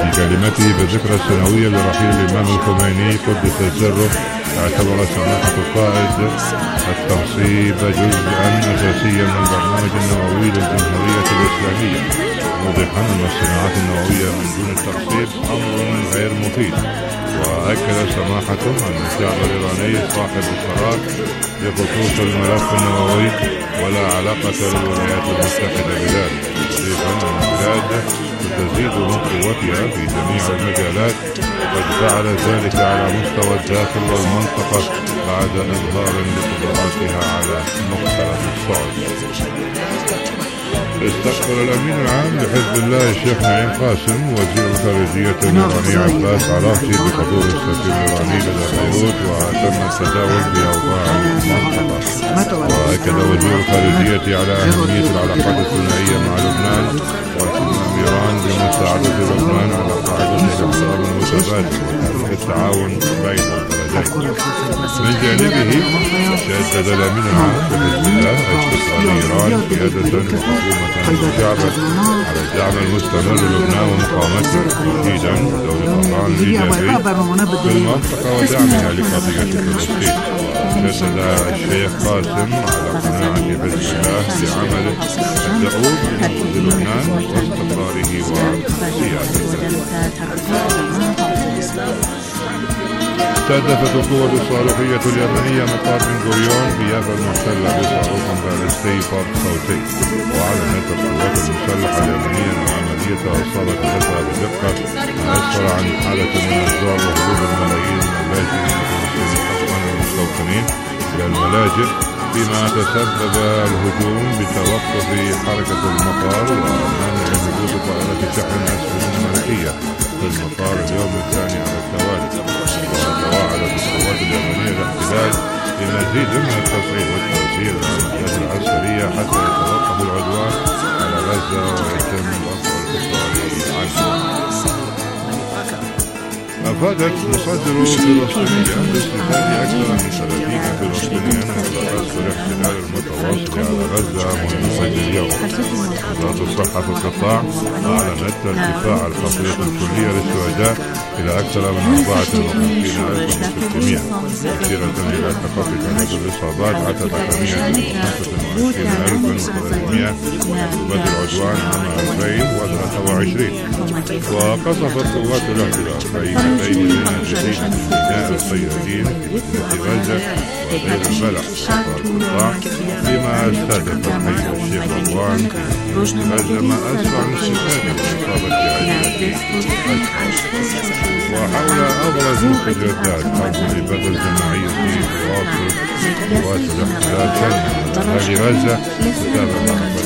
في كلمته بالذكرى السنوية لرحيل الإمام الخميني قدس سره، اعتبر سماحة القائد التنصيب جزءا أساسيا من البرنامج النووي للجمهورية الإسلامية، موضحا أن الصناعات النووية من دون التخصيص أمر غير مفيد. وأكد سماحته أن الشعب الإيراني صاحب القرار بخصوص الملف النووي ولا علاقة للولايات المتحدة بذلك، مضيفا أن البلاد ستزيد من قوتها في جميع المجالات، وقد فعل ذلك على مستوى الداخل والمنطقة بعد إظهار لقدراتها على مختلف الصعد. استقبل الأمين العام لحزب الله الشيخ نعيم قاسم وزير الخارجية الإيراني عباس عراقي بحضور السفير الإيراني لدى بيروت، وتم التداول بأوضاع المنطقة. وأكد وزير الخارجية على أهمية العلاقات الثنائية مع لبنان واهتمام إيران بمساعدة لبنان على قاعدة الاحترام المتبادل والتعاون بين البلدين. من جانبه شدد الأمين العام لحزب الله استقرار إيران قيادة وحكومة شعبا على الدعم المستمر للبنان ومقاومته، تأكيدا دور طهران الإيجابي في المنطقة ودعمها لقضية فلسطين. شدد الشيخ قاسم على قناعة حزب الله بعمله الدؤوب لنهوض لبنان واستقراره وسيادته. استهدفت القوة الصاروخية اليابانية مطار بن غوريون في يافا المحتلة بصاروخ باليستي فوق صوتي. وأعلنت القوات المسلحة اليابانية أن عملية أصابت غزة بدقة ما أسفر عن حالة من الذعر وهروب الملايين من اللاجئين الفلسطينيين أفغان المستوطنين إلى الملاجئ، فيما تسبب الهجوم بتوقف حركة المطار ومنع هبوط طائرات شحن أسفل ملكية في المطار اليوم الثاني على التوالي. وتواعدت القوات اليابانية الاحتلال بمزيد من التصعيد والتوسيع للعمليات العسكرية حتى يتوقف العدوان على غزة ويتم رفع الحصار عنه. أفادت مصادر فلسطينية باستشهاد أكثر من 30 فلسطينيا على رأس الاحتلال المتواصل على غزة منذ فجر اليوم. وزارة الصحة في القطاع أعلنت ارتفاع الخطية الكلية للشهداء إلى أكثر من 54,600، مشيرة إلى تخفي عدد الإصابات حتى 325,800 عقوبة العدوان عام 2023. وقصفت قوات الاحتلال خيمتين بين جديد من بناء الصيادين في مدينة غزة ودير البلح والقطاع، بما استهدف حي الشيخ رضوان في غزة ما أسرع من استشهاد وإصابة عائلته. وحول أبرز المستجدات حرب الإبادة الجماعية في تواصل الاحتلال كلمة أهالي غزة تتابع محمد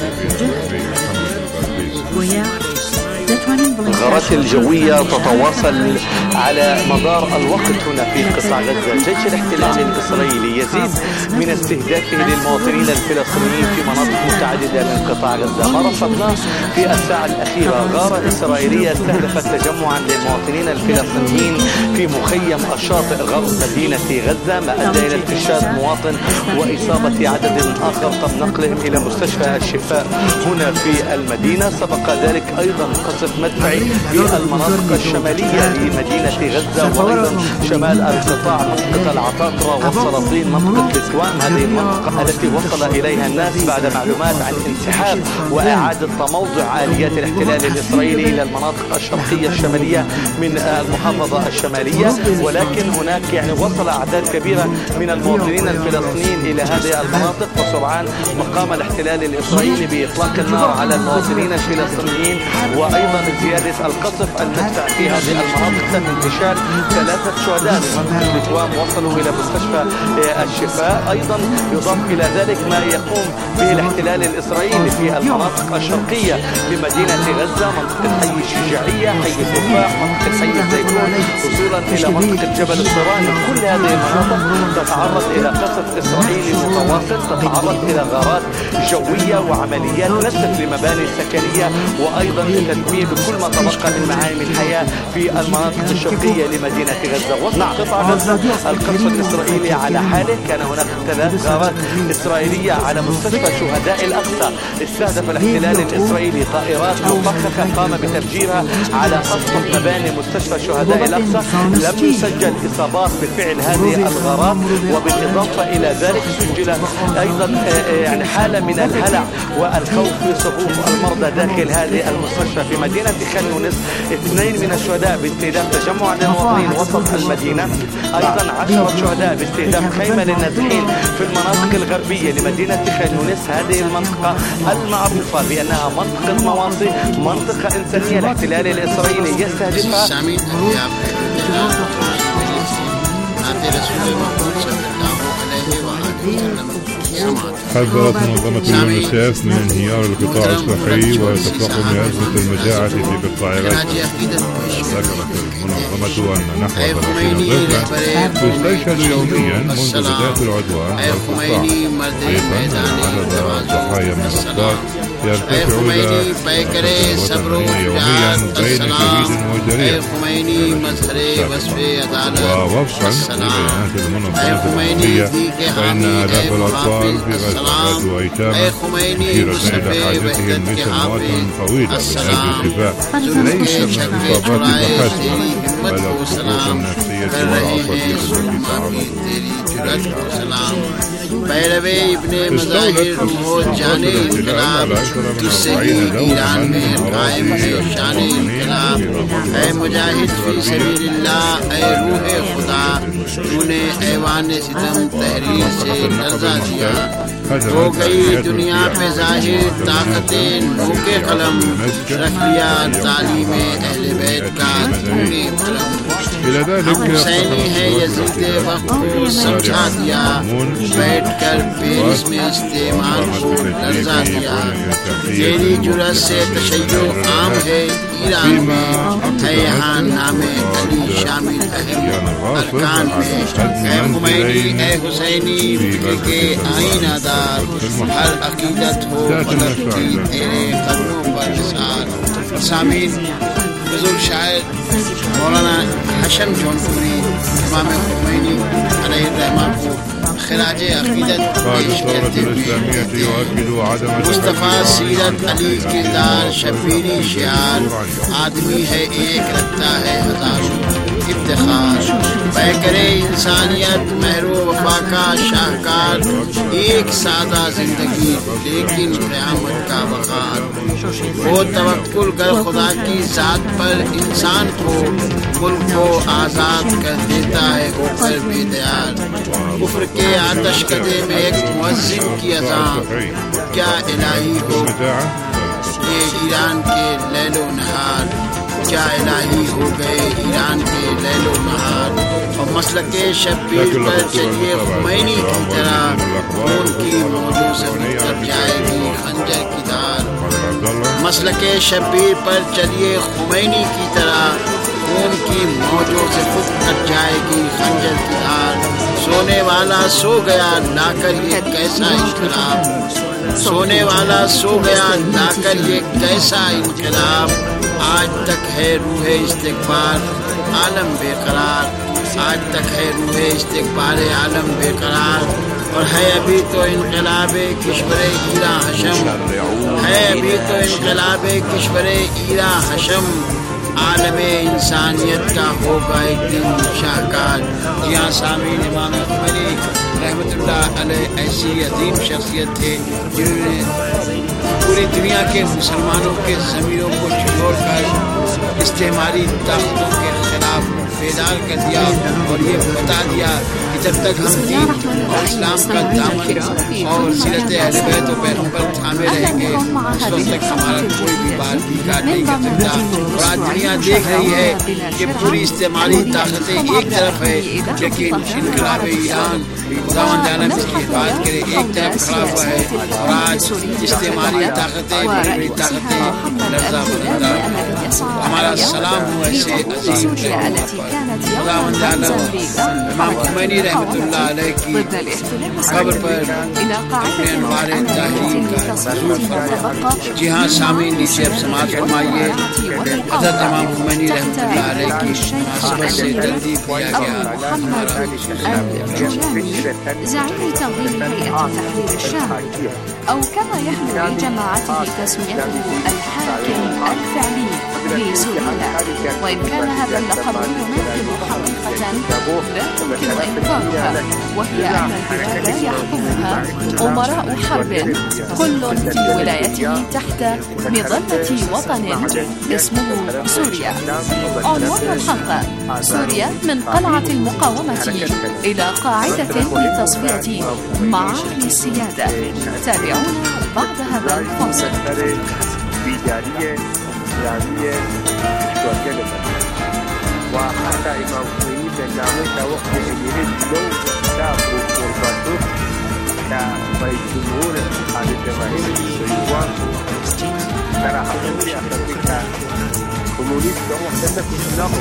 الغارات الجوية تتواصل على مدار الوقت هنا في قطاع غزة. جيش الاحتلال الإسرائيلي يزيد من استهدافه للمواطنين الفلسطينيين في مناطق متعددة من قطاع غزة. ما رصدناه في الساعة الأخيرة غارة إسرائيلية استهدفت تجمعا للمواطنين الفلسطينيين في مخيم الشاطئ غرب مدينة غزة، ما أدى إلى استشهاد مواطن وإصابة عدد آخر تم نقلهم إلى مستشفى الشفاء هنا في المدينة. سبق ذلك أيضا قصف مدفعي في المناطق الشمالية لمدينة غزة وأيضا شمال القطاع، منطقة العطاطرة والسلاطين، منطقة لتوان، هذه المنطقة التي وصل إليها الناس بعد معلومات عن انسحاب وإعادة تموضع آليات الاحتلال الإسرائيلي إلى المناطق الشرقية الشمالية من المحافظة الشمالية. ولكن هناك وصل أعداد كبيرة من المواطنين الفلسطينيين إلى هذه المناطق، وسرعان مقام الاحتلال الإسرائيلي بإطلاق النار على المواطنين الفلسطينيين وأيضا زيادة القصف المدفع في هذه المناطق. تم انتشار 3 شهداء من منطقة لتوام وصلوا إلى مستشفى الشفاء. أيضا يضاف إلى ذلك ما يقوم به الاحتلال الإسرائيلي في المناطق الشرقية لمدينة غزة، منطقة حي الشجاعية، حي التفاح، منطقة حي الزيتون، وصولا إلى منطقة جبل الصراني. كل هذه المناطق تتعرض إلى قصف إسرائيلي متواصل، تتعرض إلى غارات جوية وعمليات نسف لمباني سكنية وأيضا لتدمير الإسلامية بكل ما تبقى من معالم الحياة في المناطق الشرقية لمدينة غزة. وسط قطاع غزة القصف الإسرائيلي على حاله، كان هناك 3 غارات إسرائيلية على مستشفى شهداء الأقصى. استهدف الاحتلال الإسرائيلي طائرات مفخخة قام بتفجيرها على أسطح مباني مستشفى شهداء الأقصى. لم يسجل إصابات بفعل هذه الغارات، وبالإضافة إلى ذلك سجل أيضا يعني حالة من الهلع والخوف في صفوف المرضى داخل هذه المستشفى في مدينة خان يونس. 2 من الشهداء باستهداف تجمع للمواطنين وسط المدينة. أيضا 10 شهداء باستهداف خيمة للنازحين في المناطق الغربية لمدينة خان يونس. هذه المنطقة المعروفة بأنها منطقة مواصي، منطقة إنسانية الاحتلال الإسرائيلي يستهدفها. حذرت منظمة اليونيسف من انهيار القطاع الصحي وتفاقم أزمة المجاعة في قطاع غزة. ذكرت المنظمة أن نحو 30 طفلا يستشهد يوميا منذ بداية العدوان والقطاع، ضيفا أن عدد الضحايا من الأطفال يرتفع إلى 83 يوميا بين شهيد وجريح. ووفقا لبيانات المنظمة الدولية فإن آلاف الأطفال في غزة وأيتاما يشيرون إلى حاجتهم لسنوات طويلة من أجل الشفاء، ليس من الإصابات فحسب بل الضغوط النفسية والعصبية التي تعرض إليها. استولت الاحتلال على أكثر من 40 دولة من أراضي المواطنين اے مجاہد فی سبیل اللہ، اے روح خدا، تو نے ایوان ستم تحریر سے لرزا دیا. ہو گئی دنیا پہ ظاہر طاقتیں نو کے قلم، رکھ لیا تعلیم اہل بیت کا تو نے قلم. ہم حسینی ہے یزید وقت کو سمجھا دیا، بیٹھ کر پیرس میں استعمال کو لرزا دیا. تیری جرأت سے تشیع عام ہے ایران میں، ہے یہاں نام علی شامل اہم ارکان میں. اے خمینی اے حسینی کے آئینہ دار، ہر عقیدت ہو پلٹتی تیرے قدموں پر نثار. سامعین، بزرگ شاعر مولانا ہاشم جونپوری امام خمینی علیہ الرحمہ کو خراج عقیدت پیش کرتے ہوئے مصطفیٰ سیرت علی کردار شبیری شعار، آدمی ہے ایک رکھتا ہے ہزاروں افتخار. پیکرے انسانیت مہرو وفا کا شاہکار، ایک سادہ زندگی لیکن قیامت کا وقار. وہ توکل کر خدا کی ذات پر انسان کو، ملک کو آزاد کر دیتا ہے ہو کر بے دیار. کفر کے آتش کدے میں ایک مؤذن کی اذان، کیا الہی ہو یہ ایران کے لیل و نہار. کیا الہی ہو گئے ایران کے لیل و نہار. اور مسلک شبیر پر چلیے خمینی کی طرح، خون کی موجوں سے اتر جائے گی خنجر کی دھار. مسلک شبیر پر چلیے خمینی کی طرح، خون کی موجوں سے اتر جائے گی خنجر کی دھار. سونے والا سو گیا لا کر یہ کیسا انقلاب، سونے والا سو گیا لا کر یہ کیسا انقلاب. آج تک ہے روح استقبال عالم بے قرار، آج تک ہے روح استقبال عالم بے قرار. اور ہے ابھی تو انقلاب کشور ایران حشم، ہے ابھی تو انقلاب کشور ایران حشم. عالم انسانیت کا ہوگا ایک دن شاہکار. یہاں سامعین، امام خمینی رحمۃ اللہ علیہ ایسی عظیم شخصیت تھے جنہوں نے پوری دنیا کے مسلمانوں کے ضمیروں کو جھنجھوڑ کر استعماری طاقتوں کے خلاف بیدار کر دیا اور یہ بتا دیا کہ جب تک ہم دین اور اسلام کا دامن اور سیرت اہل بیت و پیغمبر تھامے رہیں گے، اس وقت تک ہمارا کوئی بھی بال بھی کاٹ نہیں کر سکتا. اور آج دنیا دیکھ رہی ہے کہ پوری استعماری طاقتیں ایک طرف ہے، لیکن انقلاب ایران خداوند عالم اس کی حفاظت کرے ایک طرف کھڑا ہوا ہے. اور آج استعماری طاقتیں، بڑی طاقتیں لرزہ بلندہ. ہمارا سلام ہو ایسے عظیم كانت يوما رمزا لدعوة ضد الاحتلال الصليبي إلى قاعدة أمامية لتصفية ما تبقى जी हाँ सामीन नीचे अब समाज फरमाइए हज़रत इमाम खुमैनी रहमतुल्लाह अलैह की मुनासबत से तल्दीफ किया गया محمد الجولاني زعيم تنظيم هيئة تحرير الشام، أو كما يحلو لجماعته تسميته الحاكم الفعلي لسوريا، وإن كان هذا اللقب يناقض حقيقة لا يمكن إنكارها، وهي أن البلاد يحكمها أمراء حرب كل في ولايته تحت مظلة وطن اسمه سوريا. عنوان الحلقة: سوريا من قلعة المقاومة إلى قاعدة لتصفية معاني السيادة. تابعونا بعد هذا الفاصل. وحتى إمام خميني نعمل وقت يجري لو كتابه وربطه كجمهور هذا الجماهير السيوان ترى حقيقي أخذتك كومونيست وقتنا في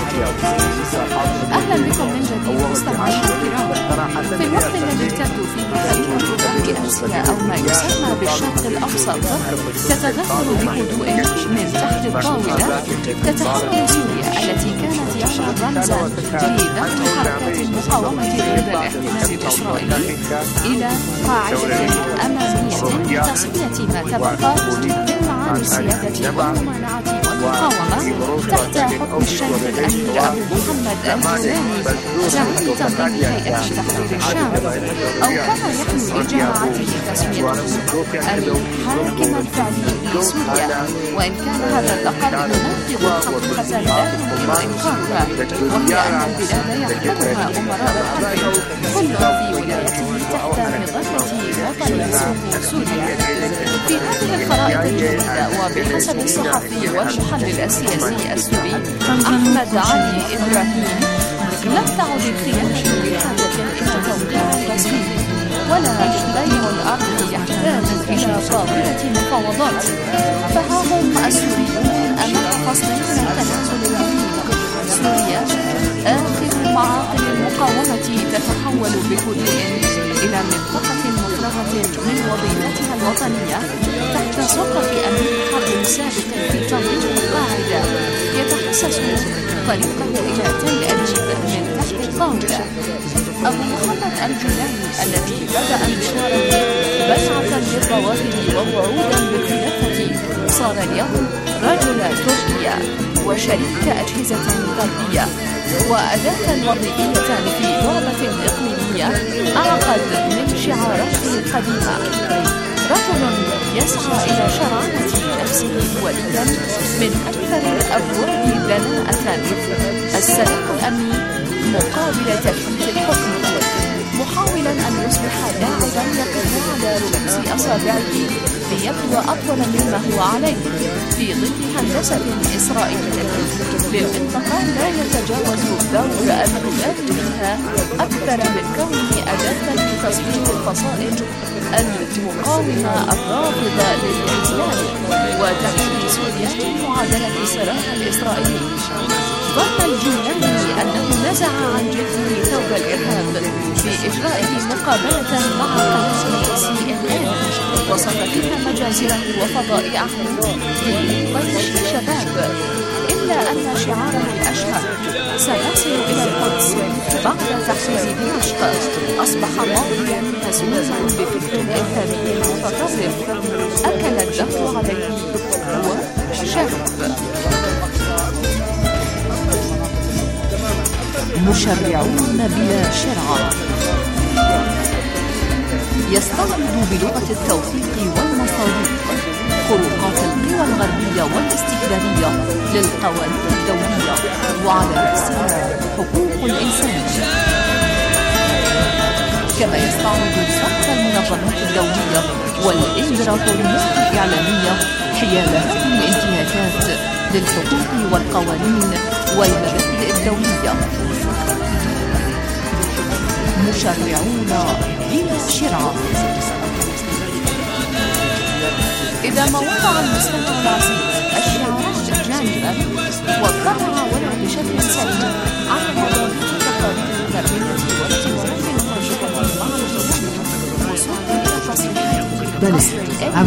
أهلا بكم من جديد مستمعينا الكرام. في الوقت الذي تبدو فيه خريطة غرب آسيا أو ما يسمى بالشرق الأوسط تتغفر بهدوء من تحت الطاولة، تتحول سوريا التي كانت يوما رمزا لدعم حركات المقاومة ضد الاحتلال الإسرائيلي إلى قاعدة أمامية لتصفية ما تبقى من معاني السيادة والممانعة والمقاومة تحت حكم الشيخ الأمير أبو محمد الجولاني زعيم تنظيم هيئة تحرير الشام، أو كما يحلو لجماعته تسميته الحاكم الفعلي لسوريا، وإن كان هذا اللقب يناقض حقيقة لا يمكن إنكارها، وهي أن البلاد يحكمها أمراء حرب كل في ولايته تحت مظلة وطن اسمه سوريا. في هذه الخرائط الجديدة وبحسب الصحفي والمحلل السياسي السوري أحمد علي إبراهيم، لم تعد الخيانة بحاجة إلى توقيع رسمي، ولا بيع الأرض يحتاج إلى طاولة مفاوضات، فها هم السوريون أمام فصل من التنازل العظيم. سوريا آخر معاقل المقاومة تتحول بهدوء إلى منطقة مفرغة من وظيفتها الوطنية تحت سلطة أمير حرب سابق في تنظيم القاعدة يتحسس طريقه إلى تل أبيب من تحت الطاولة. أبو محمد الجولاني الذي بدأ مشواره بيعة للظواهر ووعودا بالخلافة صار اليوم رجل تركيا وشريك أجهزة غربية وأداة وظيفية في لعبة إقليمية أعقد من شعاراته القديمة. رجل يسعى إلى شرعنة نفسه وليدا من أكثر الأبواب دناءة، السلاح الأمني مقابل تثبيت الحكم، محاولا أن يصبح لاعبا يقف على رؤوس أصابعه ليبدو أطول مما هو عليه في ظل هندسة إسرائيلية للمنطقة لا يتجاوز دور البلاد فيها أكثر من كونه أداة لتصفية الفصائل المقاومة الرافضة للاحتلال وتمثيل سوريا في معادلة صراع الإسرائيلي. ظن الجولاني أنه نزع عن جلده ثوب الإرهاب في إجرائه مقابلة مع قناة CNN وصف فيها مجازره وفضائعه بطيش شباب، إلا أن شعاره الأشهر سيصل إلى القدس بعد تحرير دمشق أصبح ماضيا مسؤولا بفكر إرهابي متطرف أكل الدهر عليه وشرب. مشرعون بلا شرع يستعرض بلغة التوثيق والمصادق خروقات القوى الغربية والاستكبارية للقوانين الدولية وعلى رأسها حقوق الإنسان، كما يستعرض سقف المنظمات الدولية والإمبراطوريات الإعلامية حيال هذه الانتهاكات للحقوق والقوانين والمبادئ الدولية. مشرعون بلا شرع. إذا ما وضع المستمع العزيز الشعارات جانبا واطلع ولو بشكل سريع على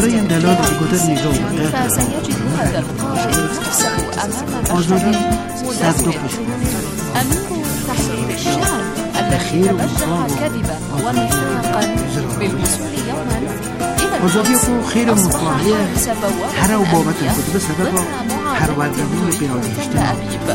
باید دلال بگذار نگاه فسيجد هذا القارئ نفسه أمام آزادی مشترك صدق أمير تحرير الشام الذي تبجح كذبا ونفاقا بالوصول يوما إلى آزادی القدس کو خیر مفاهی هر او بابت خود به سبب پروردگاری پیادهشتن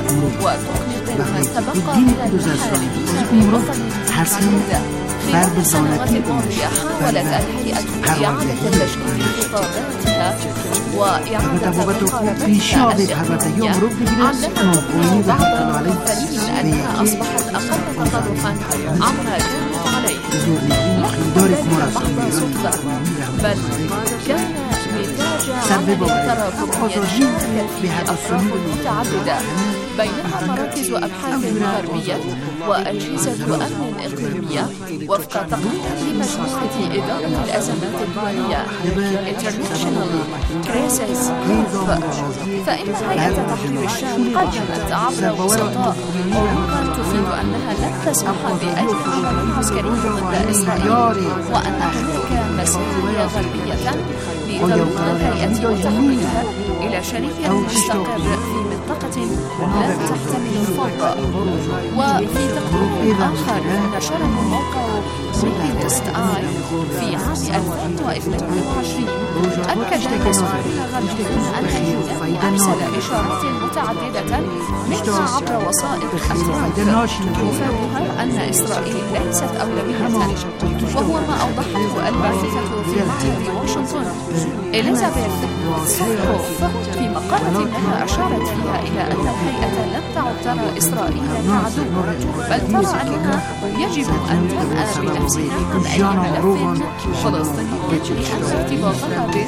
الدين قدس الإسلام وزكم رب حسن بر بزانتی حاولت الهيئة إعادة تشكيل خطاباتها وإعادة مطابقة في شعب الحربية مرد بجلس موقعين بحق عليه أنها أصبحت أقل تطرفا عما كانت عليه دارك مراسم بل كان نتاج تراكمية في أفراد متعددة بينها مراكز أبحاث غربية وأجهزة أمن إقليمية وفق تقرير لمجموعة إدارة الأزمات الدولية International Crisis Group. فإن هيئة تحرير الشام قدمت عبر وسطاء أمورا تفيد أنها لن تسمح بأي عمل عسكري ضد إسرائيل وأن هناك مساعي غربية لترويج الهيئة وتحويلها إلى شريك مستقر في منطقة لا تحتمل الفوضى. وفي تقرير آخر نشره موقع ميدلست آي في عام 2022 أكد مسؤولون غربيون أن إيران أرسل إشارات متعددة منها عبر وسائط الأخبار تفادها أن إسرائيل ليست أولوية، وهو ما أوضحته الباحثة في معهد واشنطن إليزابيث سيروف في مقالة لها أشارت فيها إلى أن الهيئة لم تعد ترى إسرائيل كعدو، بل ترى أنها يجب أن تنأى بنفسها عن أي ملف فلسطيني لأن ارتباطها به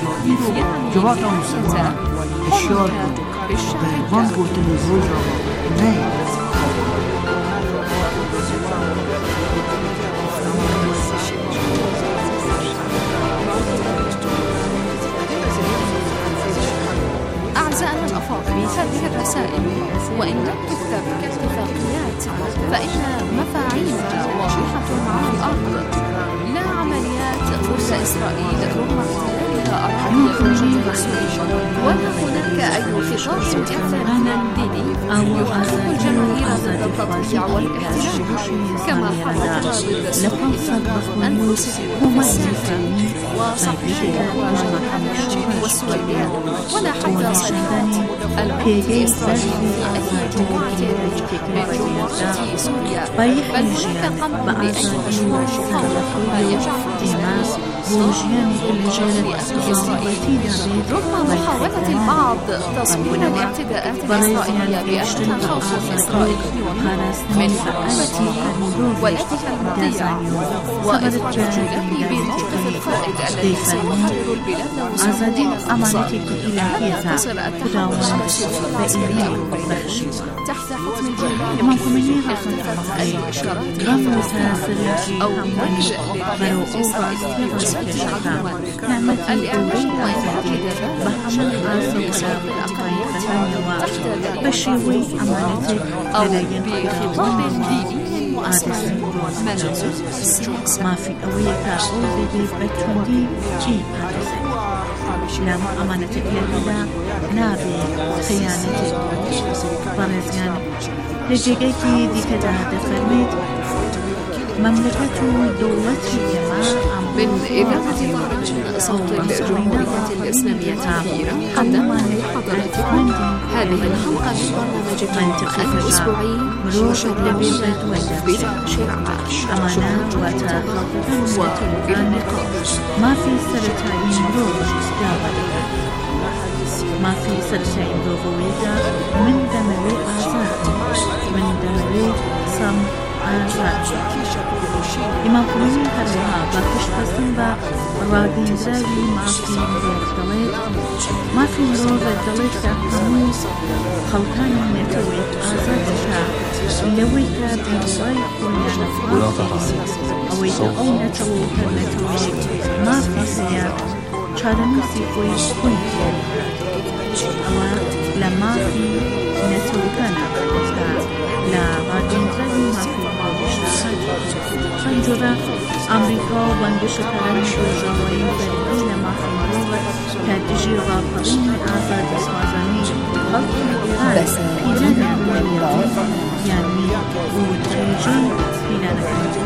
أعزائنا الأفاضل، هذه الرسائل وإن لم تكتب كاتفاقيات فإن مفاعيلها واضحة على الأرض. لا عمليات ضد إسرائيل رغم احتلالها أراضي الجنوب السوري، ولا هناك أي خطاب إعلامي ديني يحرك الجماهير ضد التطبيع والاحتلال، كما حركها ضد سوريا أنفسهم والسلفا وصحيحها وجماهير والسويدان، ولا حتى صيحات الموت الإسرائيلي أي جماعة من جمهورية سوريا، بل هناك قمع بأي مشروع مقاومة يجعل الناس رغم محاولة البعض تصوير الاعتداءات الإسرائيلية بأنها خوف إسرائيلي من حكومة ولدها المطيع، وإظهار الجولاني بموقف القائد الذي سيحرر البلاد وسيحرر الإلهية تنتصر التحالف السوري تحت حكم الجولاني. اختفت أي إشارات أو ملجأ للقيادة الإسرائيلية الإعلام والانعقاد بحمل الرئيسة الأقلية تحت بشيوي أو بخطاب ديني مؤسس منازل السياسة. ما في أوية أو بيتوندي شيء هذا لا أمانة الإله نابي خيانة فرزيان لجيكي دي كده فرميت مملكة دولة الجماعة من إذاعة طهران صوت الجمهورية الإسلامية في إيران قدمنا لحضراتكم هذه الحلقة من برنامجكم الأسبوعي مشرب بتأشير أمانة والنقاش. ما في سرطان روج ما في سرطان روجا من دموي آزاد من دموي سم آزاد إمام خمینی هرها با کشتن با رادیندراوی مافی مروف دلیت مافی مروف دلیت که همون خلقان نتوی آزاد شا لوی که بیای خویان فاتی اوی که او نتوی مافی سیا چارنوسی خوی خویی اوا لما في نتوی کنا لا رادیندراوی مافی خنجرة أمريكا وانبشت لنشر الجوائين فريقين مع حمروه كاتجي غافرين آزاد إسوازاني خلق الإيران خلال عمليات يعني وتريجين خلال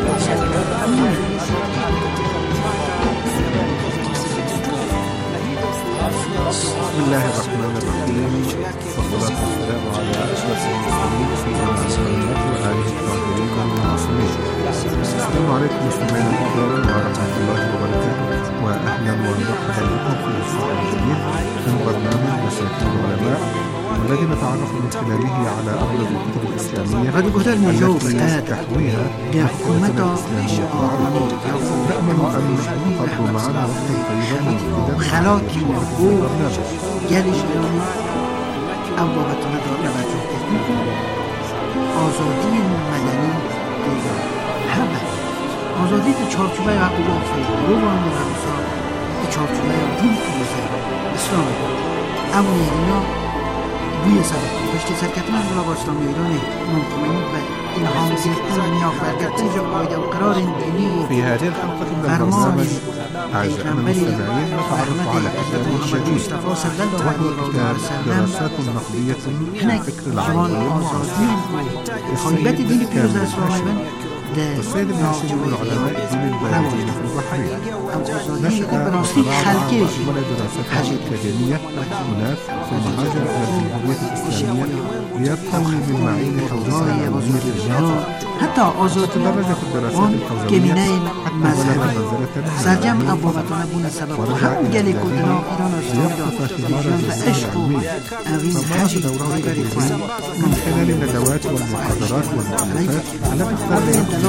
بسم الله الرحمن الرحيم، والصلاة والسلام على أشرف المرسلين سيدنا محمد وآله الطاهرين المعصومين. السلام عليكم مستمعينا الكرام ورحمة الله وبركاته، وأهلا ومرحبا بكم في لقاء جديد من برنامج مساكين العلماء، والذي نتعرف من خلاله على أبرز الكتب الإسلامية التي تحويها حكومة إسلامية وعربية. نأمل أن تقضوا معنا وقتا طيبا ومفيدا. گلشیانی او بابت توجه تکنیک آزادی مدنی دیگر همه آزادی به چارچوبه حقوق فیدرو و مدرسان به چارچوبه دین کلیسا اسلام اما اینا بوی سبب پشت سرکت من بلا اسلامی ایرانی ممکنی به الهام گرفتن و نیاز برگردن جا قاعده و قرار دینی و في هذه الحلقة من البرنامج أعزائنا المستمعين نتعرف على كتاب جديد وهو كتاب دراسات نقدية في الفكر العربي المعاصر لصاحب الكتاب والسيد ابن حسين من علماء الدين البارزين في البحرين. نشأ وصراع وعمل دراسات أكاديمية هناك، ثم هاجر إلى الجمهورية الإسلامية ليرتوي من معين حوزان الأمير الجهاد، حتى آزادی تدرج في الدراسات الفوزوية حتى بلغ منزلة سرجم ابوابتون بون سبب هم گلی کدنا ایران ليبحث ثمار الجزيرة العلمية. فمارس دوره التدريسي من خلال الندوات والمحاضرات والمؤلفات التي اختار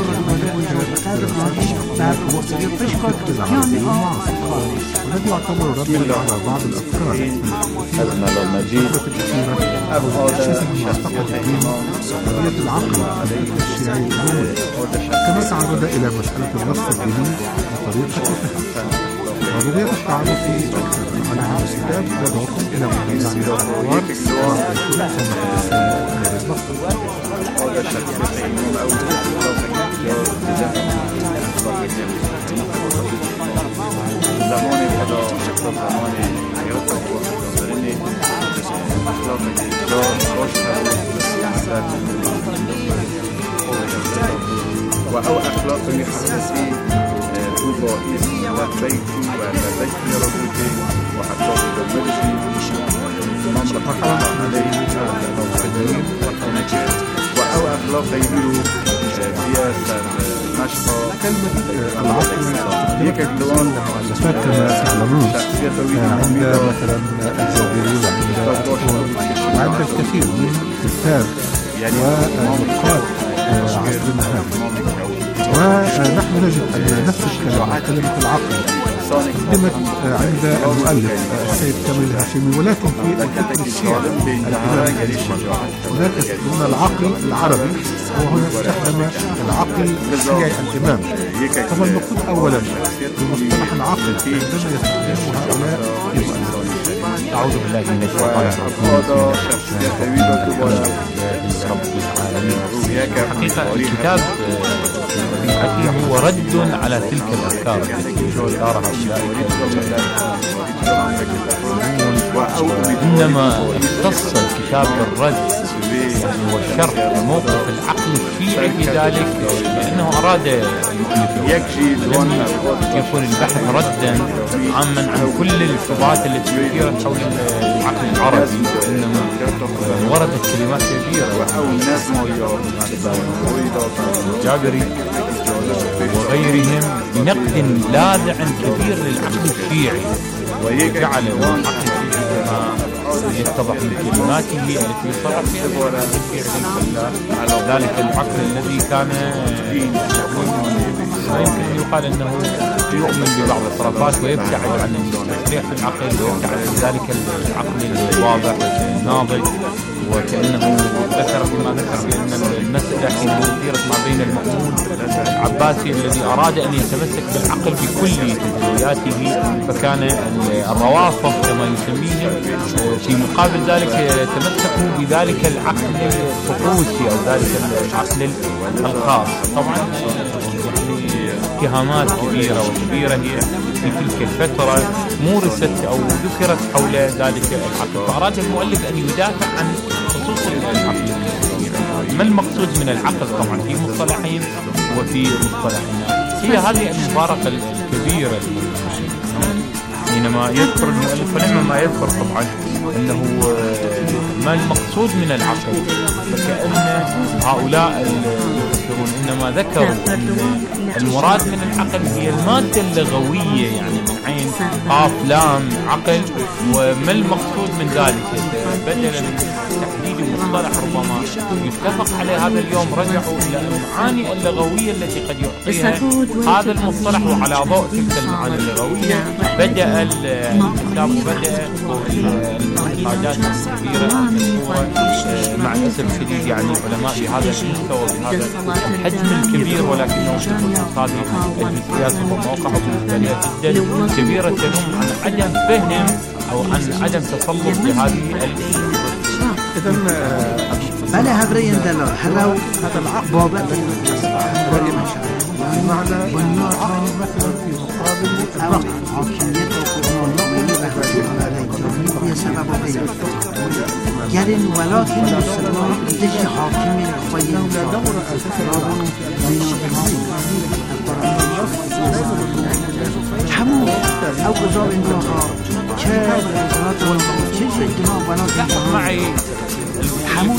والذي يعتبر ردا على بعض الأفكار خصوصا معتقد الدين وقضية العقل الشيعي الأموي، كما تعرض إلى مسألة النص الديني وطريقة فهمه. وبغية التعرف على هذا الكتاب ندعوكم إلى متابعة الحوار مع الدكتور محمد أمير البطل. زمانی خدا زمانی حیات و دارنی اخلاق جار باشد و او اخلاق حساسی او باعث لبیکی و لبیکی را بوده و حتی بدمرشی من بطاقه علیه و او اخلاق ایرو بیا سر مشقا كلمة العقل هي كلمة مؤلفات كما تعلمون عند مثلا الجابري وعند الكثير من كتاب ونقاد عصرنا هذا، ونحن نجد أن نفس كلمة العقل قدمت عند المؤلف السيد كامل الهاشمي، ولكن في الفكر الشيعي هناك يستخدمون العقل العربي وهنا استخدم العقل الشيعي الإمام. طبعا المفروض أولا بمصطلح العقل عندما يستخدمه هؤلاء المؤلفين. أعوذ بالله من الشيطان الرجيم. رب العالمين. حقيقة الكتاب هو رد على تلك الأفكار التي دارها إنما اختص الكتاب بالرد والشرح موقف العقل الشيعي في ذلك، لأنه أراد يكون البحث ردا عاما عن كل الشبهات التي أثيرت حول العقل العربي، إنما وردت كلمات كثيرة الجابري وغيرهم بنقد لاذع كبير للعقل الشيعي، وجعل العقل الشيعي كما يتضح من كلماته التي يصرح فيها على ذلك العقل الذي كان لا يمكن أن يقال أنه يؤمن ببعض الطرفات ويبتعد عن التصريح في العقل ويبتعد عن ذلك العقل الواضح الناضج، وكأنه ذكر فيما ذكر بأن المسألة حين أثيرت ما بين المأمون عبد العباسي الذي أراد أن يتمسك بالعقل بكل تجلياته، فكان الروافض كما يسميهم في مقابل ذلك تمسكوا بذلك العقل الطقوسي أو ذلك العقل الخاص. طبعا اتهامات كبيرة هي في تلك الفترة مورست أو ذكرت حول ذلك العقل، فأراد المؤلف أن يدافع عن خصوص العقل. ما المقصود من العقل؟ طبعا في مصطلحين وفي مصطلحين. هي هذه المفارقة الكبيرة حينما يذكر المؤلف، ونعم ما يذكر طبعا أنه ما المقصود من العقل، فكأن هؤلاء المفسرون إنما ذكروا أن المراد من العقل هي المادة اللغوية، يعني من عين قاف لام عقل، وما المقصود من ذلك بدلا من تحديد مصطلح ربما يتفق عليه هذا اليوم، رجعوا إلى المعاني اللغوية التي قد يعطيها هذا المصطلح، وعلى ضوء تلك المعاني اللغوية بدأ الكتاب وبدأ الانتقادات الكبيرة المشهورة مع الأسف الشديد، يعني علماء بهذا المستوى بهذا الحجم الكبير، ولكنهم هذه الجزئيات ومواقع جدا كبيرة تنم عن عدم فهم أو عن عدم تسلط بهذه إذن بله هبرين دلال هلو بابت معنى بنيات مثلا في مقابل الرفض حاكمية گرین ولكن مسلمان دیگه حاکم خواهیم دور همون او قضا انتها که چه جناب ولكن معي همون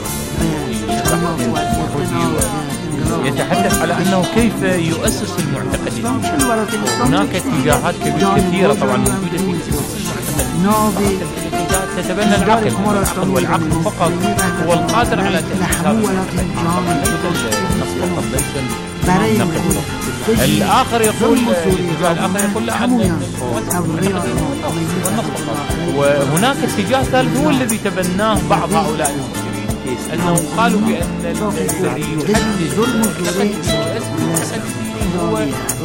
يتحدث على أنه كيف يؤسس المعتقد الديني. هناك اتجاهات كثيرة طبعا موجودة في تتبنى العقل والعقل فقط هو القادر على تأسيس هذا الآخر يقول وهناك اتجاه ثالث هو الذي تبناه بعض هؤلاء أنهم قالوا بأن الذي يحدد هو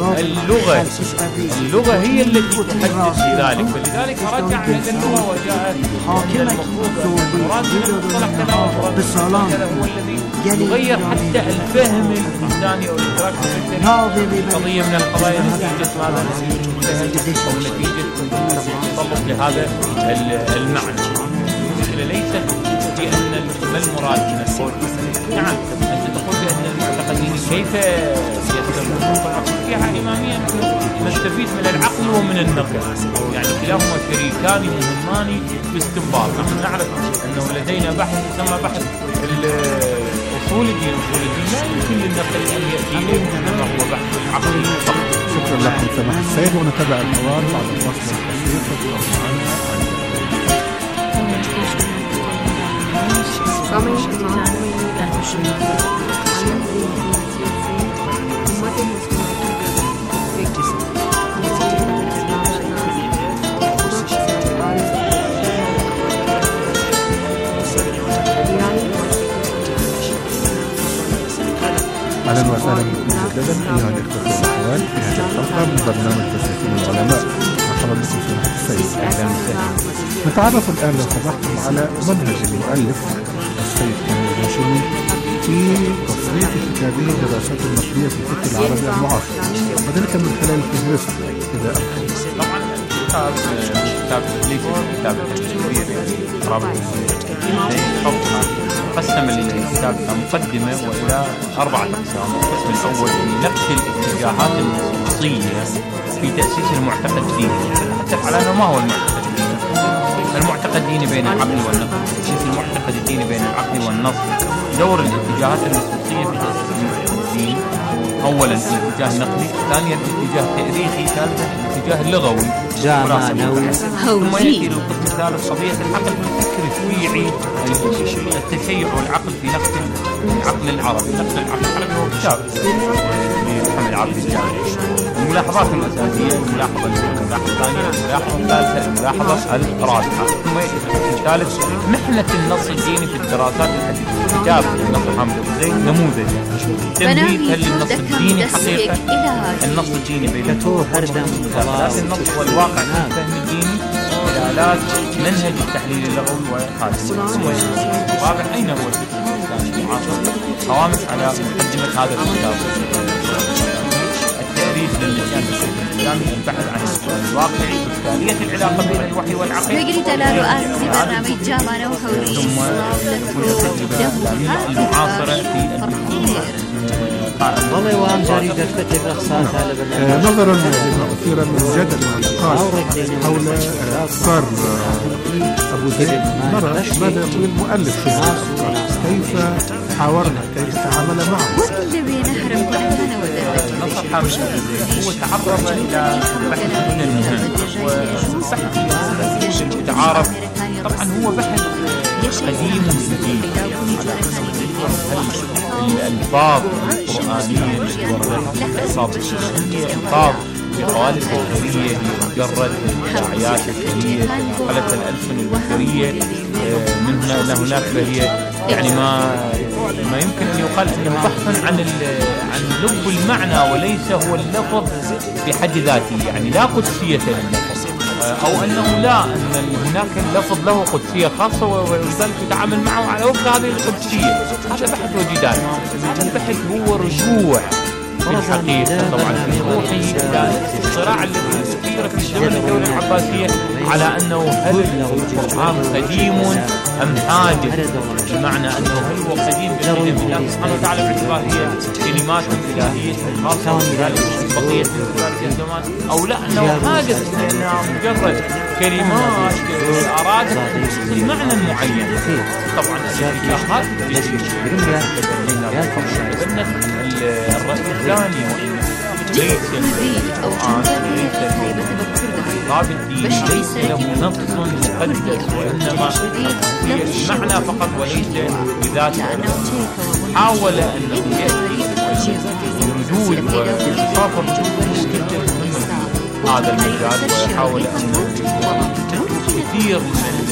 اللغة هي التي تحدث ذلك، فلذلك رجع إلى اللغة وجاء المراد من المصطلح كذا هو الذي يغير حتى الفهم الإنساني أو الإدراك البشري قضية من القضايا نتيجة هذا الفهم أو نتيجة التطلب لهذا المعنى. المشكلة ليست في أن ما المراد من القول. نعم أنت تقول بأن المعتقدين كيف يستمرون فيها إمامية نستفيد من العقل ومن النقل، يعني كلاهما شريكان مهمان باستنباط. نحن نعرف أنه لدينا بحث يسمى بحث أصول الدين. أصول الدين لا يمكن للنقل أن يأتي إليه إنما هو بحث العقل فقط. شكرا لكم سماحة السيد، ونتابع الحوار بعد الفصل القصير. أهلا وسهلا بكم مجددا أيها الإخوة والأخوات في هذه الحلقة من برنامج تسلسل العلماء. مرحبا بكم سماحة السيد. أهلا وسهلا. نتعرف الآن لو سمحتم على منهج المؤلف السيد كامل الهاشمي في تصنيف كتابه دراسات النقدية في الفقه العربي المعاصر، وذلك من خلال فهرس إذا طبعا الكتاب ليس كتاب كبير قرابة قسم الكتاب مقدمة وإلى 4 أقسام. القسم الأول نقد الاتجاهات النصوصية في تأسيس المعتقد الديني، نتحدث على أنه ما هو المعتقد الديني. المعتقد الديني بين العقل والنص، تأسيس المعتقد الديني بين العقل والنص، دور الاتجاهات النصوصية في تأسيس الدين. أولا الاتجاه النقدي، ثانيا الاتجاه التاريخي، ثالثا الاتجاه اللغوي. ثم يأتي القسم الثالث قضية العقل بالفكر الشيعي، التشيع والعقل في نقد العقل العربي. نقد العقل العربي هو كتاب لمحمد العرض الجامعي. الملاحظات الأساسية الملاحظة الثانية، الملاحظة الثالثة، الملاحظة الرابعة. ثم الثالث محنة النص الديني في الدراسات الحديثة. كتاب النص الحامد أبو زيد نموذج تمهيد هل النص الديني حقيقة؟ النص الديني بين دلالات النص والواقع في الفهم الديني، دلالات منهج التحليل اللغوي وخاتمه. الرابع أين هو الفكر الإسلامي المعاصر؟ قوامس على مقدمة هذا الكتاب. التعريف للنسيان بالفكر الإسلامي، البحث عن السؤال الواقعي وإشكالية العلاقة بين الوحي والعقل. بقري دلالو آسي برنامج جامعنا وحولي ثم التجربة الإسلامية المعاصرة في والله وام جريدة فتح رخصات على نظرا لما أثير من جدل ونقاش حول أفكار أبو زيد، نرى ماذا يقول المؤلف في هذا كيف حاورنا، كيف تعامل معه. نصر حامد هو تعرض إلى بحث من المهم، والبحث المتعارف طبعا هو بحث قديم جديد الألفاظ القرآنية التي وردت الألفاظ الشرعية ألفاظ بقوالب بشرية مجرد الآيات الكريمة تناقلت الألسن البشرية من هنا إلى هناك، فهي يعني ما يمكن أن يقال أنه بحث عن لب المعنى وليس هو اللفظ بحد ذاته، يعني لا قدسية لللفظ، أو أنه لا أن هناك اللفظ له قدسية خاصة ولذلك يتعامل معه على وفق هذه القدسية. هذا بحث وجدان. البحث هو رجوع في الحقيقة طبعا في روحه الصراع الذي أثير في زمن الدولة العباسية على أنه هل القرآن قديم أم حادث، بمعنى أنه هل هو قديم بحيث الله سبحانه وتعالى باعتبار هي كلمات إلهية خاصة بذلك بقية ذلك الزمان، أو لا أنه حادث لأنها مجرد كلمات أرادت المعنى المعين. طبعا الاتجاهات الرأي الثاني ليس القرآن ليس الخطاب الديني ليس له نص مقدس، وإنما هي المعنى فقط وليس بذاته. حاول أنه يأتي بردود وإنصافا جدا من هذا المجال، ويحاول أنه كثير من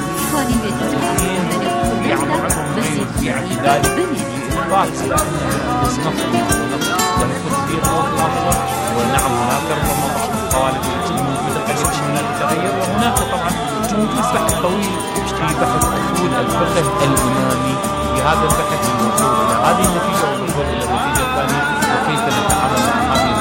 يعمل عنهم في اعتدال الإثبات على أن النص له تفسير خاصة، ونعم هناك ربما قوالب متقدمة من التغير، وهناك طبعا بحث طويل في بحث أصول الفقه الإمامي. في هذا البحث الوصول إلى هذه النتيجة والوصول إلى النتيجة الثانية وكيف نتعامل مع هذه